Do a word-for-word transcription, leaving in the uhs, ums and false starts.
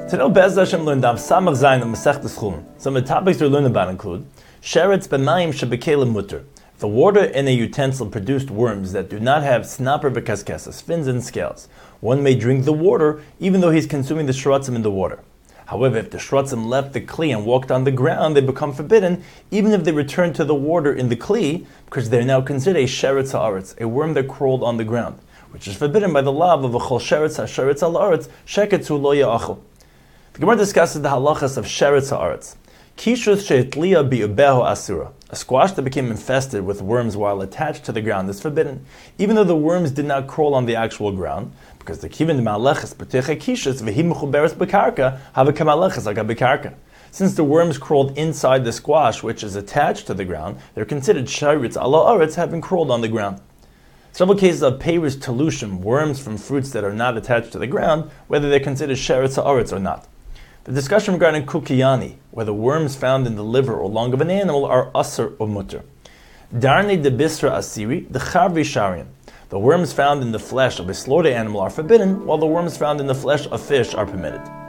Today, Be'ez Hashem learned Daf Samach Zayin of Masechtas Chulin. Some of the topics we're learning about include Sheretz b'mayim shebekelim mutter. The water in a utensil produced worms that do not have snapper v'kaskesas, fins and scales. One may drink the water even though he's consuming the shrotzim in the water. However, if the shrotzim left the kli and walked on the ground, they become forbidden, even if they return to the water in the kli, because they're now considered a sheretz ha'aretz, a worm that crawled on the ground, which is forbidden by the law of a chol sheretz ha'sheretz ha'aretz, sheketzu lo ya'achol. The Gemara discusses the halachas of sheretz ha'aretz. Kishus she'etliya bi'ubeho asura. A squash that became infested with worms while attached to the ground is forbidden, even though the worms did not crawl on the actual ground, because the kivin ma'aleches b'teche kishus v'hi mechuberes b'karka have a kamaleches aga b'karka. Since the worms crawled inside the squash, which is attached to the ground, they're considered sheretz ala aretz, having crawled on the ground. Several cases of peiros telushim, worms from fruits that are not attached to the ground, whether they're considered sheretz ha'aretz or not. The discussion regarding kukiyani, whether worms found in the liver or lung of an animal are asr or mutter. Darni de bisra asiri, the charvi sharian. The worms found in the flesh of a slaughtered animal are forbidden, while the worms found in the flesh of fish are permitted.